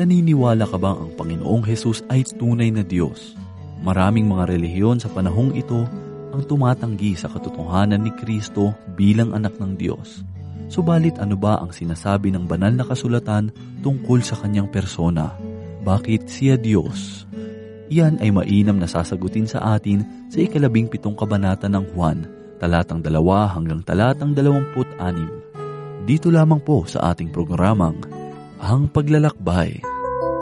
Naniniwala ka bang ang Panginoong Hesus ay tunay na Diyos? Maraming mga relihiyon sa panahong ito ang tumatanggi sa katotohanan ni Kristo bilang anak ng Diyos. Subalit ano ba ang sinasabi ng banal na kasulatan tungkol sa kanyang persona? Bakit siya Diyos? Iyan ay mainam na sasagutin sa atin sa 17 kabanata ng Juan, talatang 2 hanggang talatang 26. Dito lamang po sa ating programang Ang Paglalakbay.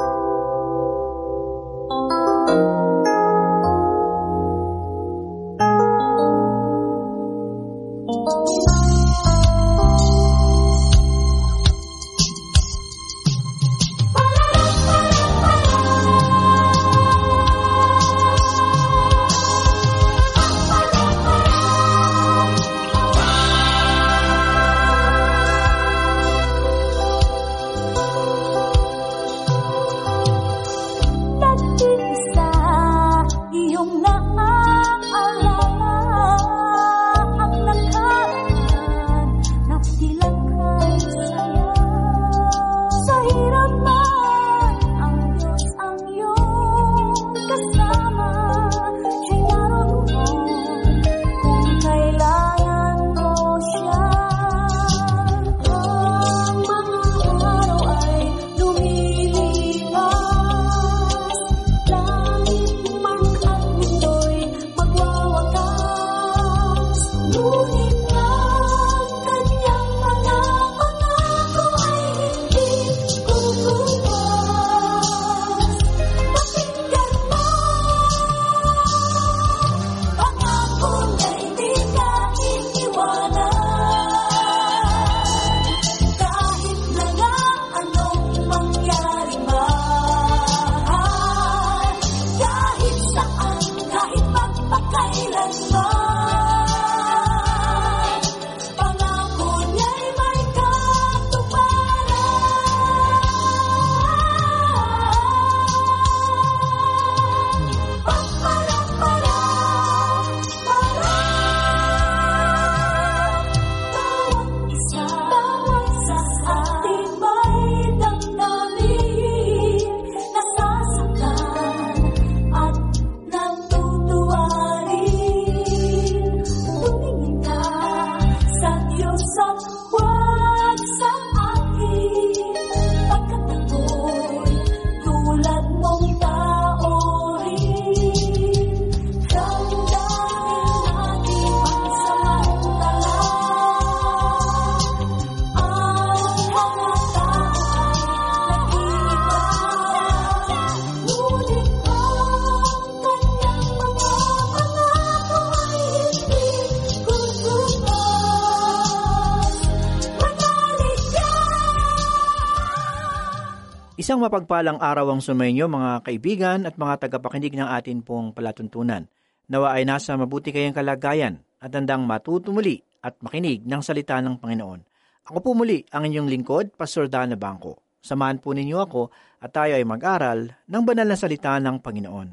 Isang mapagpalang araw ang sumainyo mga kaibigan at mga tagapakinig ng atin pong palatuntunan. Nawa ay nasa mabuti kayong kalagayan at handang matutumuli at makinig ng salita ng Panginoon. Ako po muli ang inyong lingkod, Pastor Dana Bangko. Samahan po ninyo ako at tayo ay mag-aral ng banal na salita ng Panginoon.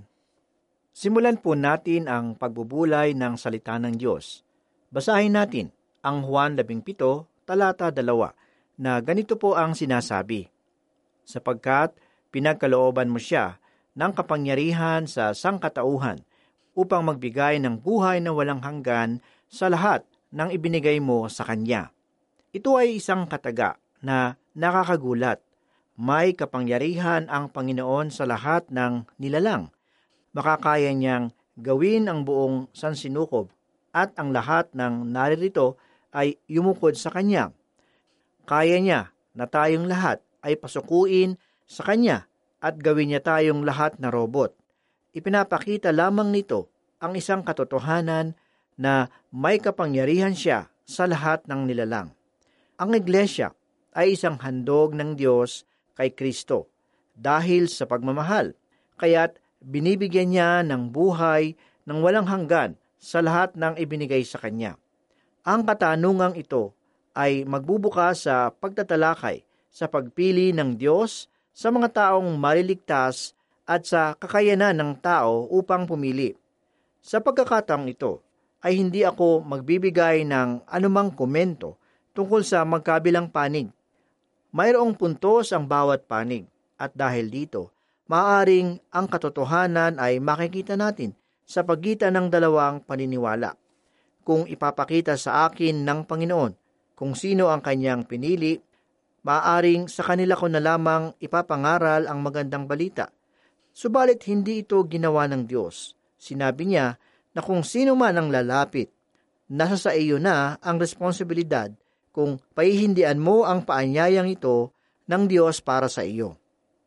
Simulan po natin ang pagbubulay ng salita ng Diyos. Basahin natin ang Juan 17, talata 2, na ganito po ang sinasabi. Sapagkat pinagkalooban mo siya ng kapangyarihan sa sangkatauhan upang magbigay ng buhay na walang hanggan sa lahat ng ibinigay mo sa Kanya. Ito ay isang kataga na nakakagulat. May kapangyarihan ang Panginoon sa lahat ng nilalang. Makakaya niyang gawin ang buong sansinukob at ang lahat ng naririto ay yumukod sa Kanya. Kaya niya na tayong lahat ay pasukuin sa Kanya at gawin niya tayong lahat na robot. Ipinapakita lamang nito ang isang katotohanan na may kapangyarihan siya sa lahat ng nilalang. Ang Iglesia ay isang handog ng Diyos kay Kristo dahil sa pagmamahal, kaya't binibigyan niya ng buhay ng walang hanggan sa lahat ng ibinigay sa Kanya. Ang katanungang ito ay magbubukas sa pagtatalakay sa pagpili ng Diyos sa mga taong maliligtas at sa kakayanan ng tao upang pumili. Sa pagkakataong ito, ay hindi ako magbibigay ng anumang komento tungkol sa magkabilang panig. Mayroong puntos ang bawat panig, At dahil dito, maaaring ang katotohanan ay makikita natin sa pagitan ng dalawang paniniwala. Kung ipapakita sa akin ng Panginoon kung sino ang kanyang pinili, maaaring sa kanila ko na lamang ipapangaral ang magandang balita. Subalit hindi ito ginawa ng Diyos. Sinabi niya na kung sino man ang lalapit, nasa sa iyo na ang responsibilidad kung paihindian mo ang paanyayang ito ng Diyos para sa iyo.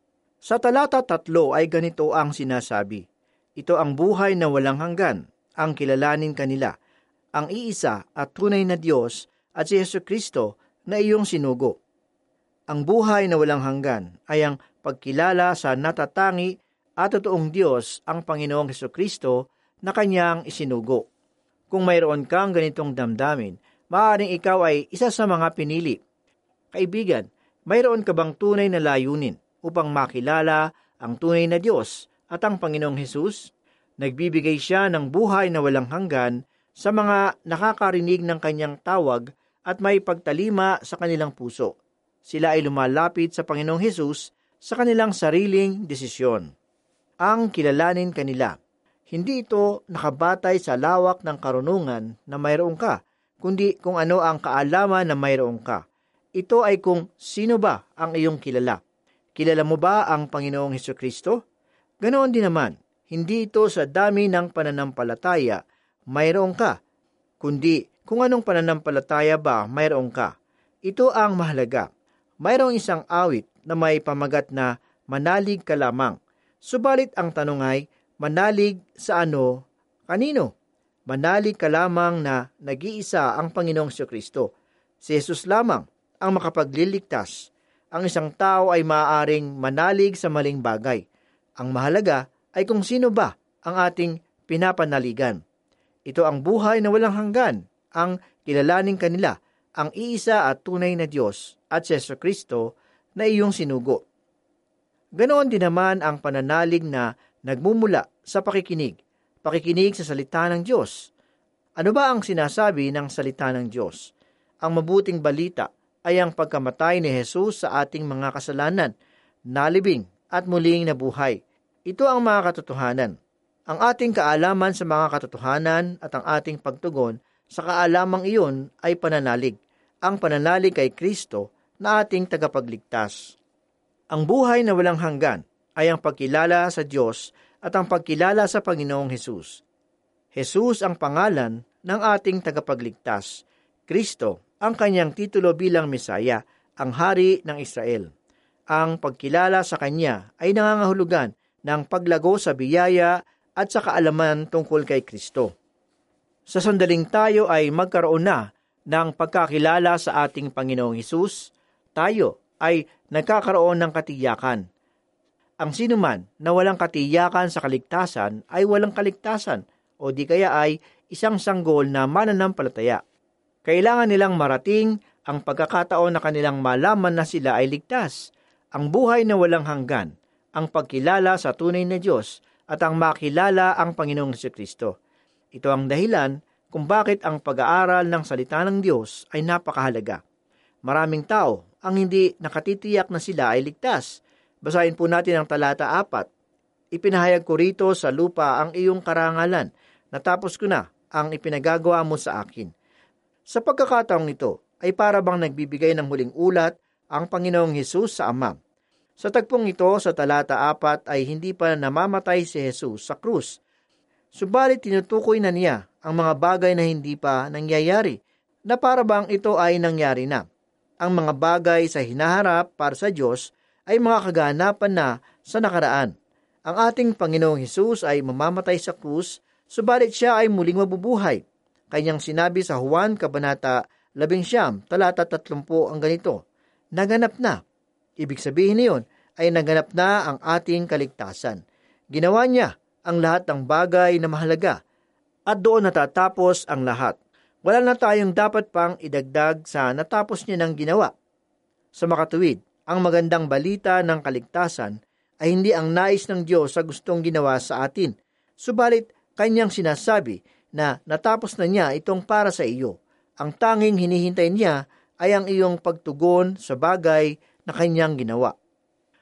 Sa talata 3 ay ganito ang sinasabi, ito ang buhay na walang hanggan, ang kilalanin kanila, ang iisa at tunay na Diyos at si Jesucristo na iyong sinugo. Ang buhay na walang hanggan ay ang pagkilala sa natatangi at totoong Diyos ang Panginoong Jesucristo na kanyang isinugo. Kung mayroon kang ganitong damdamin, maaaring ikaw ay isa sa mga pinili. Kaibigan, mayroon ka bang tunay na layunin upang makilala ang tunay na Diyos at ang Panginoong Hesus? Nagbibigay siya ng buhay na walang hanggan sa mga nakakarinig ng kanyang tawag at may pagtalima sa kanilang puso. Sila ay lumalapit sa Panginoong Hesus sa kanilang sariling desisyon. Ang kilalanin kanila. Hindi ito nakabatay sa lawak ng karunungan na mayroon ka, kundi kung ano ang kaalaman na mayroon ka. Ito ay kung sino ba ang iyong kilala. Kilala mo ba ang Panginoong Hesukristo? Ganoon din naman, hindi ito sa dami ng pananampalataya mayroon ka, kundi kung anong pananampalataya ba mayroon ka. Ito ang mahalaga. Mayroong isang awit na may pamagat na manalig ka lamang. Subalit ang tanong ay, manalig sa ano, kanino? Manalig ka lamang na nag-iisa ang Panginoong Jesucristo. Si Jesus lamang ang makapagliligtas. Ang isang tao ay maaaring manalig sa maling bagay. Ang mahalaga ay kung sino ba ang ating pinapanaligan. Ito ang buhay na walang hanggan, ang kilalanin kanila, ang iisa at tunay na Diyos at si Jesucristo na iyong sinugo. Ganoon din naman ang pananalig na nagmumula sa pakikinig sa salita ng Diyos. Ano ba ang sinasabi ng salita ng Diyos? Ang mabuting balita ay ang pagkamatay ni Jesus sa ating mga kasalanan, nalibing at muling nabuhay. Ito ang mga katotohanan. Ang ating kaalaman sa mga katotohanan at ang ating pagtugon sa kaalamang iyon ay pananalig. Ang pananalig kay Kristo na ating tagapagligtas. Ang buhay na walang hanggan ay ang pagkilala sa Diyos at ang pagkilala sa Panginoong Hesus. Jesus ang pangalan ng ating tagapagligtas. Kristo ang kanyang titulo bilang Mesaya, ang Hari ng Israel. Ang pagkilala sa Kanya ay nangangahulugan ng paglago sa biyaya at sa kaalaman tungkol kay Kristo. Sa sandaling tayo ay magkaroon na ng pagkakilala sa ating Panginoong Hesus, tayo ay nagkakaroon ng katiyakan. Ang sinuman na walang katiyakan sa kaligtasan ay walang kaligtasan o di kaya ay isang sanggol na mananampalataya. Kailangan nilang marating ang pagkakataon na kanilang malaman na sila ay ligtas. Ang buhay na walang hanggan, ang pagkilala sa tunay na Diyos at ang makilala ang Panginoong Jesucristo. Ito ang dahilan kung bakit ang pag-aaral ng salita ng Diyos ay napakahalaga. Maraming tao ang hindi nakatitiyak na sila ay ligtas. Basahin po natin ang talata 4. Ipinahayag ko rito sa lupa ang iyong karangalan. Natapos ko na ang ipinagagawa mo sa akin. Sa pagkakataong ito ay para bang nagbibigay ng huling ulat ang Panginoong Hesus sa Ama. Sa tagpong ito sa talata 4 ay hindi pa namamatay si Jesus sa krus. Subalit tinutukoy na niya ang mga bagay na hindi pa nangyayari, na para bang ito ay nangyari na. Ang mga bagay sa hinaharap para sa Diyos ay mga kaganapan na sa nakaraan. Ang ating Panginoong Hesus ay mamamatay sa krus, subalit siya ay muling mabubuhay. Kanyang sinabi sa Juan Kabanata 11, talata 30 ang ganito, naganap na. Ibig sabihin niyon ay naganap na ang ating kaligtasan. Ginawa niya ang lahat ng bagay na mahalaga at doon natatapos ang lahat. Wala na tayong dapat pang idagdag sa natapos niya ng ginawa. Sa makatuwid, ang magandang balita ng kaligtasan ay hindi ang nais ng Diyos sa gustong ginawa sa atin. Subalit, kanyang sinasabi na natapos na niya itong para sa iyo. Ang tanging hinihintay niya ay ang iyong pagtugon sa bagay na kanyang ginawa.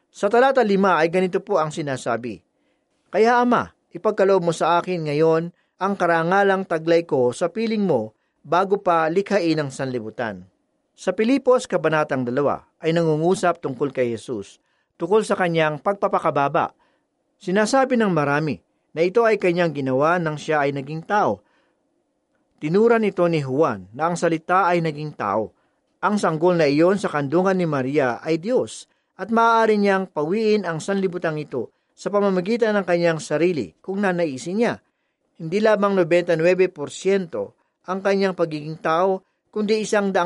Sa talata 5 ay ganito po ang sinasabi, "Kaya Ama, ipagkaloob mo sa akin ngayon ang karangalang taglay ko sa piling mo bago pa likhain ang sanlibutan." Sa Pilipos, Kabanatang 2, ay nangungusap tungkol kay Jesus, tungkol sa kanyang pagpapakababa. Sinasabi ng marami na ito ay kanyang ginawa nang siya ay naging tao. Tinuran ito ni Juan na ang salita ay naging tao. Ang sanggol na iyon sa kandungan ni Maria ay Diyos at maaari niyang pawiin ang sanlibutang ito sa pamamagitan ng kanyang sarili kung nanaisin niya. Hindi lamang 99% ang kanyang pagiging tao, kundi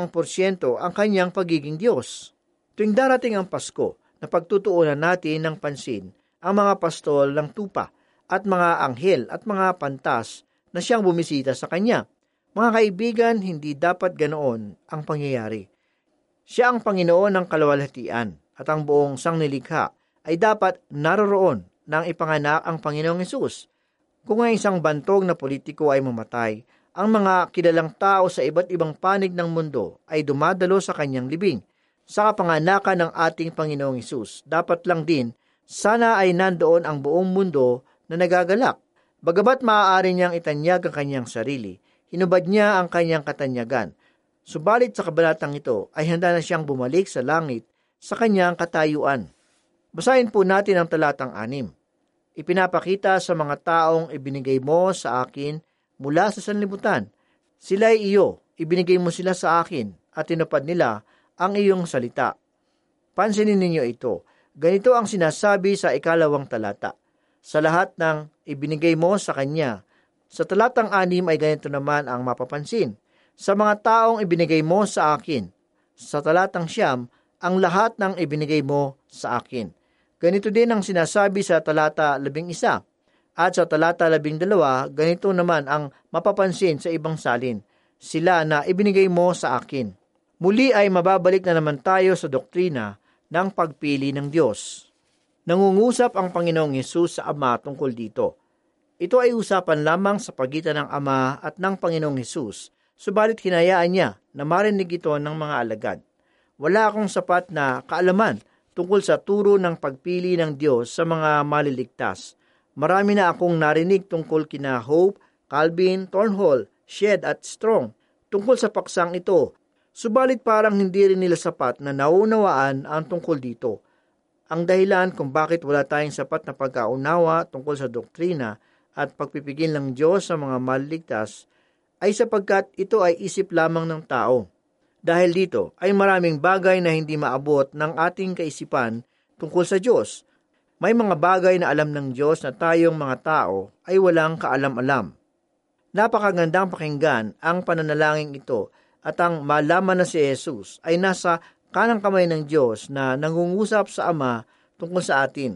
100% ang kanyang pagiging Diyos. Tuwing darating ang Pasko, napagtutuunan natin ng pansin ang mga pastol ng tupa at mga anghel at mga pantas na siyang bumisita sa kanya. Mga kaibigan, hindi dapat ganoon ang pangyayari. Siya ang Panginoon ng kaluwalhatian at ang buong sangnilikha ay dapat naroroon nang ipanganak ang Panginoong Hesus. Kung ang isang bantog na politiko ay mamatay, ang mga kilalang tao sa iba't ibang panig ng mundo ay dumadalo sa kanyang libing. Sa kapanganakan ng ating Panginoong Hesus, dapat lang din sana ay nandoon ang buong mundo na nagagalak. Bagamat maaari niyang itanyag ang kanyang sarili, hinubad niya ang kanyang katanyagan. Subalit sa kabanatang ito ay handa na siyang bumalik sa langit sa kanyang katayuan. Basahin po natin ang talatang 6. "Ipinapakita sa mga taong ibinigay mo sa akin mula sa sanlibutan. Sila'y iyo, ibinigay mo sila sa akin at tinupad nila ang iyong salita." Pansinin ninyo ito. Ganito ang sinasabi sa 2 talata. Sa lahat ng ibinigay mo sa kanya. Sa talatang 6 ay ganito naman ang mapapansin. Sa mga taong ibinigay mo sa akin. Sa talatang 9, ang lahat ng ibinigay mo sa akin. Ganito din ang sinasabi sa talata 11. At sa talata 12, ganito naman ang mapapansin sa ibang salin. Sila na ibinigay mo sa akin. Muli ay mababalik na naman tayo sa doktrina ng pagpili ng Diyos. Nangungusap ang Panginoong Hesus sa Ama tungkol dito. Ito ay usapan lamang sa pagitan ng Ama at ng Panginoong Hesus, subalit hinayaan niya na marinig ito ng mga alagad. Wala akong sapat na kaalaman tungkol sa turo ng pagpili ng Diyos sa mga maliligtas. Marami na akong narinig tungkol kina Hope, Calvin, Thornhill, Shedd at Strong tungkol sa paksang ito, subalit parang hindi rin nila sapat na naunawaan ang tungkol dito. Ang dahilan kung bakit wala tayong sapat na pagkaunawa tungkol sa doktrina at pagpipigil ng Diyos sa mga maliligtas ay sapagkat ito ay isip lamang ng tao. Dahil dito ay maraming bagay na hindi maabot ng ating kaisipan tungkol sa Diyos. May mga bagay na alam ng Diyos na tayong mga tao ay walang kaalam-alam. Napakagandang pakinggan ang pananalangin ito at ang malaman na si Jesus ay nasa kanang kamay ng Diyos na nangungusap sa Ama tungkol sa atin.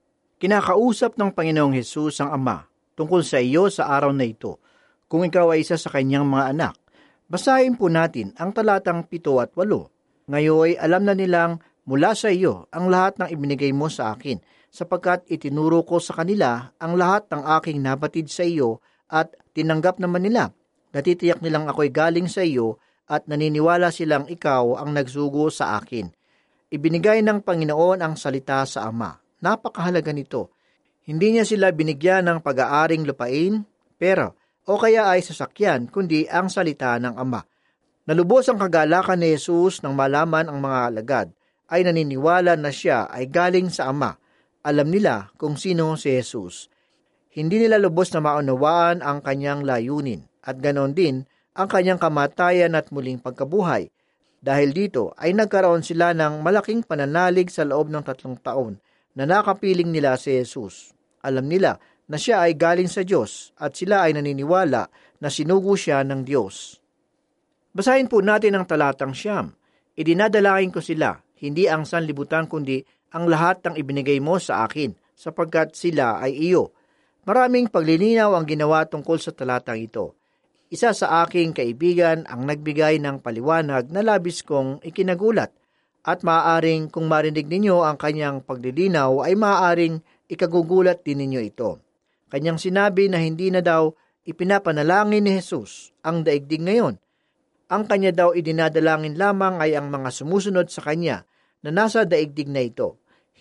Kinakausap ng Panginoong Hesus ang Ama tungkol sa iyo sa araw na ito, kung ikaw ay isa sa kanyang mga anak. Basahin po natin ang talatang 7 at 8. "Ngayon alam na nilang mula sa iyo ang lahat ng ibinigay mo sa akin, sapagkat itinuro ko sa kanila ang lahat ng aking nabatid sa iyo at tinanggap naman nila. Natitiyak nilang ako'y galing sa iyo at naniniwala silang ikaw ang nagsugo sa akin." Ibinigay ng Panginoon ang salita sa Ama. Napakahalaga nito. Hindi niya sila binigyan ng pag-aaring lupain, pera, o kaya ay sasakyan, kundi ang salita ng Ama. Nalubos ang kagalakan ni Jesus nang malaman ang mga alagad ay naniniwala na siya ay galing sa Ama. Alam nila kung sino si Jesus. Hindi nila lubos na maunawaan ang kanyang layunin at ganon din ang kanyang kamatayan at muling pagkabuhay. Dahil dito ay nagkaroon sila ng malaking pananalig sa loob ng 3 taon na nakapiling nila si Jesus. Alam nila na siya ay galing sa Diyos at sila ay naniniwala na sinugo siya ng Diyos. Basahin po natin ang talatang 9. "Idinadalain ko sila, hindi ang sanlibutan kundi ang lahat ng ibinigay mo sa akin, sapagkat sila ay iyo." Maraming paglilinaw ang ginawa tungkol sa talatang ito. Isa sa aking kaibigan ang nagbigay ng paliwanag na labis kong ikinagulat, at maaaring kung marinig ninyo ang kanyang paglilinaw ay maaaring ikagugulat din ninyo ito. Kanyang sinabi na hindi na daw ipinapanalangin ni Jesus ang daigdig ngayon. Ang kanya daw idinadalangin lamang ay ang mga sumusunod sa kanya na nasa daigdig na ito.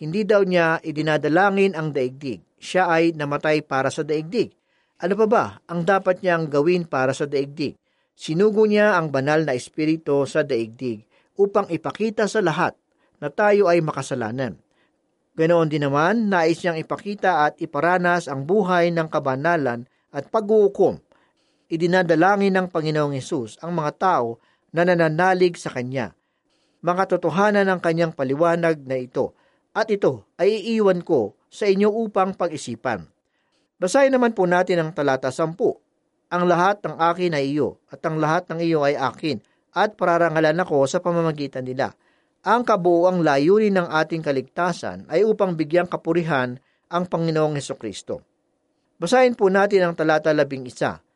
hindi daw niya idinadalangin ang daigdig. Siya ay namatay para sa daigdig. Ano pa ba ang dapat niyang gawin para sa daigdig? Sinugo niya ang banal na espiritu sa daigdig upang ipakita sa lahat na tayo ay makasalanan. Ganoon din naman, nais niyang ipakita at iparanas ang buhay ng kabanalan at pag-uukom. Idinadalangin ng Panginoong Hesus ang mga tao na nananalig sa Kanya. Mga totohanan ng Kanyang paliwanag na ito, at ito ay iiwan ko sa inyo upang pag-isipan. Basahin naman po natin ang talata 10. Ang lahat ng akin ay iyo, at ang lahat ng iyo ay akin, at pararangalan ako sa pamamagitan nila. Ang kabuuang layunin ng ating kaligtasan ay upang bigyang kapurihan ang Panginoong Hesukristo. Basahin po natin ang talata 11.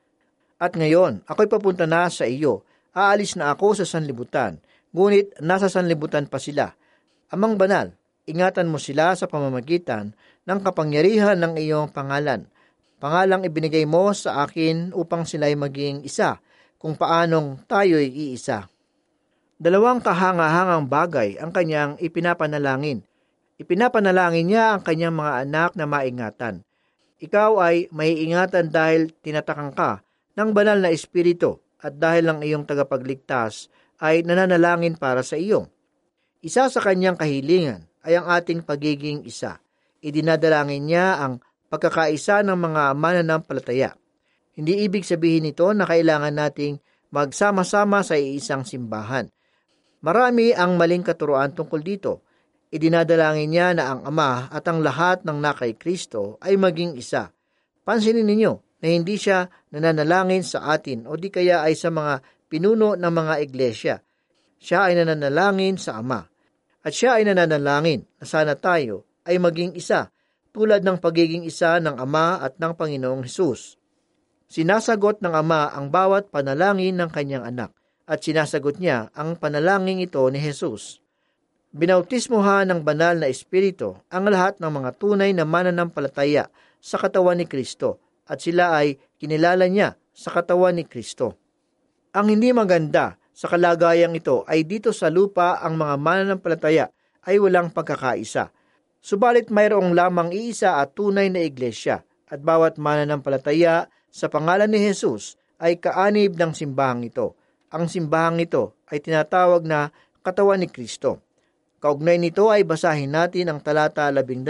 At ngayon, ako'y papunta na sa iyo. Aalis na ako sa sanlibutan, ngunit nasa sanlibutan pa sila. Amang banal, ingatan mo sila sa pamamagitan ng kapangyarihan ng iyong pangalan. Pangalang ibinigay mo sa akin upang sila'y maging isa, kung paanong tayo'y iisa. Dalawang kahanga-hangang bagay ang kanyang ipinapanalangin. Ipinapanalangin niya ang kanyang mga anak na maingatan. Ikaw ay maiingatan dahil tinatakang ka ng banal na espiritu at dahil ang iyong tagapagligtas ay nananalangin para sa iyo. Isa sa kanyang kahilingan ay ang ating pagiging isa. Idinadalangin niya ang pagkakaisa ng mga mananampalataya. Hindi ibig sabihin nito na kailangan nating magsama-sama sa iisang simbahan. Marami ang maling katuruan tungkol dito. Idinadalangin niya na ang Ama at ang lahat ng nakay Kristo ay maging isa. Pansinin ninyo na hindi siya nananalangin sa atin o di kaya ay sa mga pinuno ng mga iglesia. Siya ay nananalangin sa Ama. At siya ay nananalangin na sana tayo ay maging isa tulad ng pagiging isa ng Ama at ng Panginoong Hesus. Sinasagot ng Ama ang bawat panalangin ng kanyang anak at sinasagot niya ang panalangin ito ni Hesus. Binautismohan ng banal na espiritu ang lahat ng mga tunay na mananampalataya sa katawan ni Kristo at sila ay kinilala niya sa katawan ni Kristo. Ang hindi maganda sa kalagayang ito ay dito sa lupa ang mga mananampalataya ay walang pagkakaisa. Subalit mayroong lamang iisa at tunay na iglesia at bawat mananampalataya sa pangalan ni Hesus ay kaanib ng simbahang ito. Ang simbahang ito ay tinatawag na katawan ni Kristo. Kaugnay nito ay basahin natin ang talata 12.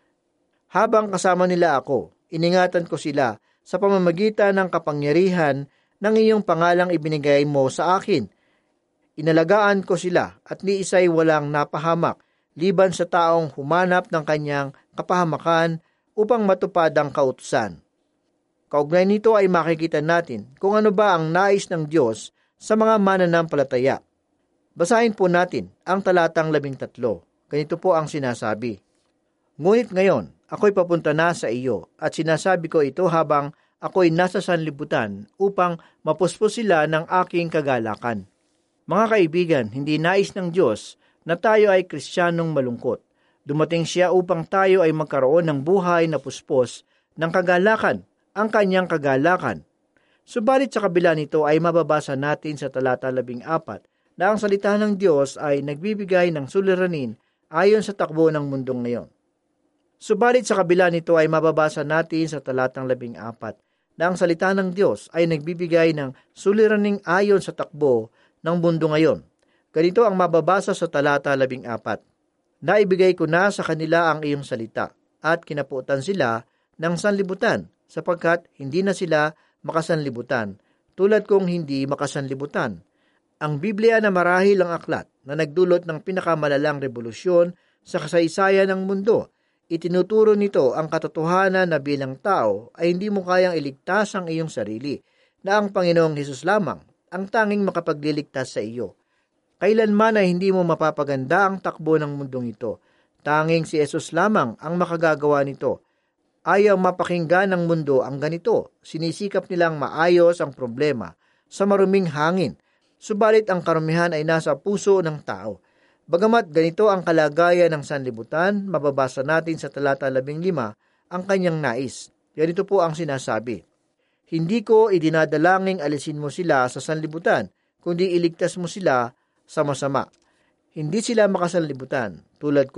Habang kasama nila ako, iningatan ko sila sa pamamagitan ng kapangyarihan ng iyong pangalang ibinigay mo sa akin. Inalagaan ko sila at ni isa'y walang napahamak, liban sa taong humanap ng kanyang kapahamakan upang matupad ang kautusan. Kaugnay nito ay makikita natin kung ano ba ang nais ng Diyos sa mga mananampalataya. Basahin po natin ang talatang 13. Ganito po ang sinasabi. Ngunit ngayon, ako'y papunta na sa iyo at sinasabi ko ito habang ako'y nasa sanlibutan upang mapuspos sila ng aking kagalakan. Mga kaibigan, hindi nais ng Diyos na tayo ay Kristiyanong malungkot. Dumating siya upang tayo ay magkaroon ng buhay na puspos ng kagalakan, ang kanyang kagalakan. Subalit sa kabila nito ay mababasa natin sa talata 14 na ang salita ng Diyos ay nagbibigay ng suliranin ayon sa takbo ng mundong ngayon. Subalit sa kabila nito ay mababasa natin sa talatang 14 na ang salita ng Diyos ay nagbibigay ng suliraning ayon sa takbo ng mundo ngayon. Ganito ang mababasa sa talata 14. Naibigay ko na sa kanila ang iyong salita at kinaputan sila ng sanlibutan sapagkat hindi na sila makasanlibutan, tulad kong hindi makasanlibutan. Ang Biblia na marahil ang aklat na nagdulot ng pinakamalalang revolusyon sa kasaysayan ng mundo. Itinuturo nito ang katotohanan na bilang tao ay hindi mo kayang iligtas ang iyong sarili, na ang Panginoong Hesus lamang ang tanging makapagliligtas sa iyo. Kailanman ay hindi mo mapapaganda ang takbo ng mundong ito. Tanging si Hesus lamang ang makagagawa nito. Ayaw mapakinggan ng mundo ang ganito. Sinisikap nilang maayos ang problema sa maruming hangin. Subalit ang karumihan ay nasa puso ng tao. Bagamat ganito ang kalagayan ng sanlibutan, mababasa natin sa talata 15 ang kanyang nais. Ganito po ang sinasabi. Hindi ko idinadalangin alisin mo sila sa sanlibutan, kundi iligtas mo sila sa masama. Hindi sila makasanlibutan, tulad kong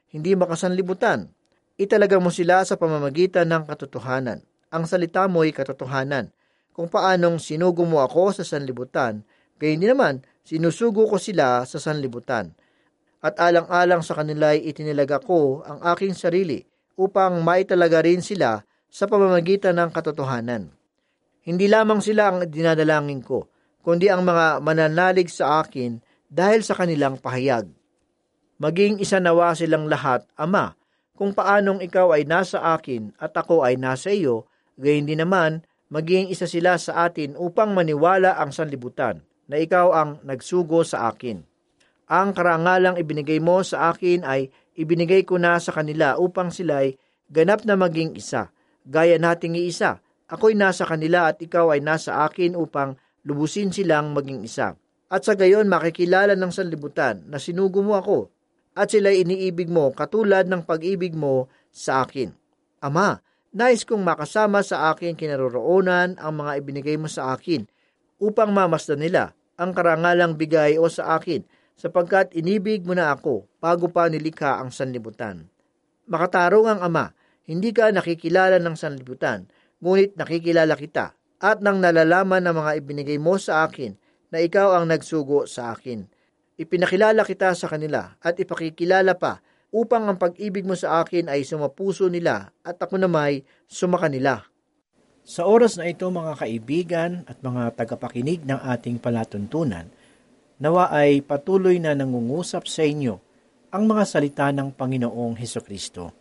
hindi makasanlibutan. Italaga mo sila sa pamamagitan ng katotohanan. Ang salita mo'y katotohanan. Kung paanong sinugo mo ako sa sanlibutan, gayon din naman sinusugo ko sila sa sanlibutan. At alang-alang sa kanila'y itinilaga ko ang aking sarili upang maitalaga rin sila sa pamamagitan ng katotohanan. Hindi lamang sila ang dinadalangin ko, kundi ang mga mananalig sa akin dahil sa kanilang pahayag. Maging isa nawa silang lahat, Ama, kung paanong ikaw ay nasa akin at ako ay nasa iyo, gayon din naman maging isa sila sa atin upang maniwala ang sanlibutan na ikaw ang nagsugo sa akin. Ang karangalang ibinigay mo sa akin ay ibinigay ko na sa kanila upang sila'y ganap na maging isa, gaya nating iisa. Ako'y nasa kanila at ikaw ay nasa akin upang lubusin silang maging isa. At sa gayon makikilala ng sanlibutan na sinugo mo ako at sila'y iniibig mo katulad ng pag-ibig mo sa akin. Ama, nais kong makasama sa akin kinaroroonan ang mga ibinigay mo sa akin upang mamasdan nila ang karangalang bigay o sa akin sapagkat inibig mo na ako bago pa nilikha ang sanlibutan. Makatarong ang Ama, hindi ka nakikilala ng sanlibutan, ngunit nakikilala kita at nang nalalaman ng mga ibinigay mo sa akin na ikaw ang nagsugo sa akin. Ipinakilala kita sa kanila at ipakikilala pa upang ang pag-ibig mo sa akin ay sumapuso nila at ako namay sumakanila. Sa oras na ito mga kaibigan at mga tagapakinig ng ating palatuntunan, nawa ay patuloy na nangungusap sa inyo ang mga salita ng Panginoong Hesukristo.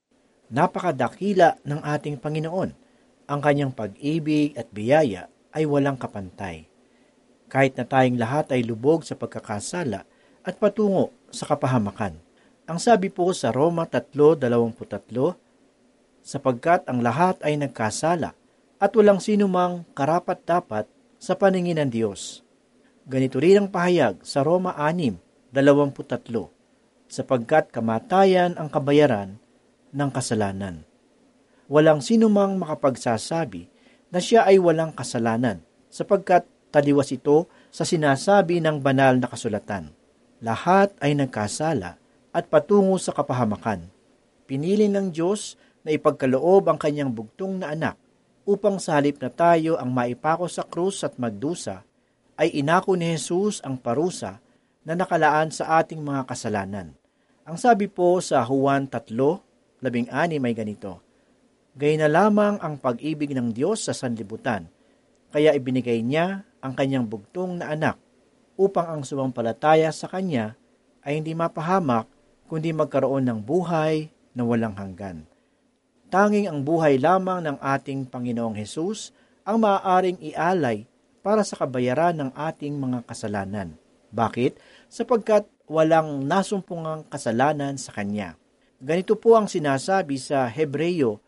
Napakadakila ng ating Panginoon. Ang kanyang pag-ibig at biyaya ay walang kapantay. Kahit na tayong lahat ay lubog sa pagkakasala at patungo sa kapahamakan. Ang sabi po sa Roma 3:23, sapagkat ang lahat ay nagkasala at walang sinumang karapat-dapat sa paningin ng Diyos. Ganito rin ang pahayag sa Roma 6:23, sapagkat kamatayan ang kabayaran ng kasalanan. Walang sinumang makapagsasabi na siya ay walang kasalanan, sapagkat taliwas ito sa sinasabi ng banal na kasulatan. Lahat ay nagkasala at patungo sa kapahamakan. Pinili ng Diyos na ipagkaloob ang kanyang bugtong na anak upang sa halip na tayo ang maipako sa krus at magdusa, ay inako ni Jesus ang parusa na nakalaan sa ating mga kasalanan. Ang sabi po sa Juan 3:16 may ganito, Gayun na lamang ang pag-ibig ng Diyos sa sanlibutan, kaya ibinigay niya ang kanyang bugtong na anak upang ang sumampalataya sa kanya ay hindi mapahamak kundi magkaroon ng buhay na walang hanggan. Tanging ang buhay lamang ng ating Panginoong Hesus ang maaaring ialay para sa kabayaran ng ating mga kasalanan. Bakit? Sapagkat walang nasumpungang kasalanan sa kanya. Ganito po ang sinasabi sa Hebreyo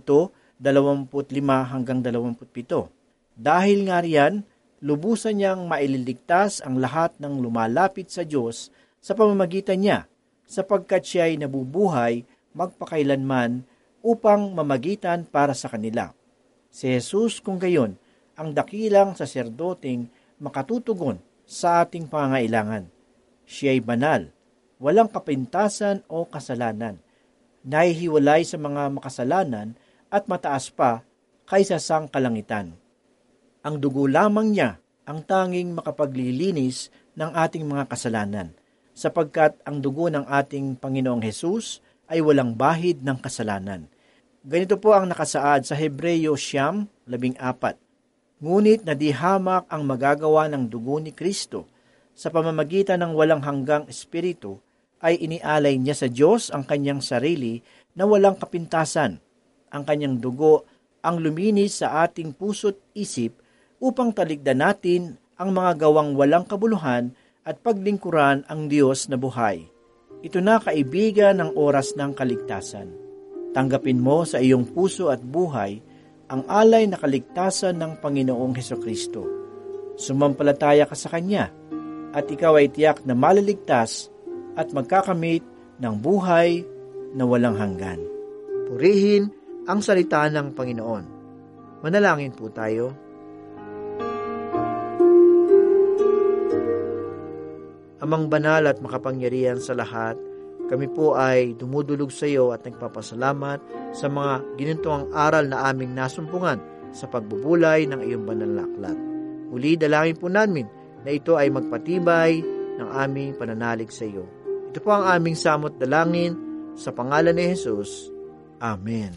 7:25-27. Dahil nga riyan, lubusan niyang maililigtas ang lahat ng lumalapit sa Diyos sa pamamagitan niya, sapagkat siya ay nabubuhay magpakailanman upang mamagitan para sa kanila. Si Jesus kung gayon, ang dakilang saserdoteng makatutugon sa ating pangangailangan. Siya ay banal, walang kapintasan o kasalanan, nahihiwalay sa mga makasalanan at mataas pa kaysa sang kalangitan. Ang dugo lamang niya ang tanging makapaglilinis ng ating mga kasalanan, sapagkat ang dugo ng ating Panginoong Hesus ay walang bahid ng kasalanan. Ganito po ang nakasaad sa Hebreyo 9:14. Ngunit nadihamak ang magagawa ng dugo ni Kristo sa pamamagitan ng walang hanggang espiritu, ay inialay niya sa Diyos ang kanyang sarili na walang kapintasan. Ang kanyang dugo ang luminis sa ating puso't isip upang taligdan natin ang mga gawang walang kabuluhan at paglingkuran ang Diyos na buhay. Ito na kaibigan ng oras ng kaligtasan. Tanggapin mo sa iyong puso at buhay ang alay na kaligtasan ng Panginoong Hesukristo. Sumampalataya ka sa Kanya at ikaw ay tiyak na maliligtas at magkakamit ng buhay na walang hanggan. Purihin ang salita ng Panginoon. Manalangin po tayo. Amang banal at makapangyarihan sa lahat, Kami po ay dumudulog sa iyo at nagpapasalamat sa mga ginintuang aral na aming nasumpungan sa pagbubulay ng iyong banal na aklat. Muli dalangin po namin na ito ay magpatibay ng aming pananalig sa iyo. Ito po ang aming samot dalangin sa pangalan ni Jesus. Amen.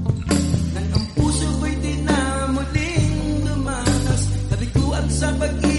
Sa pag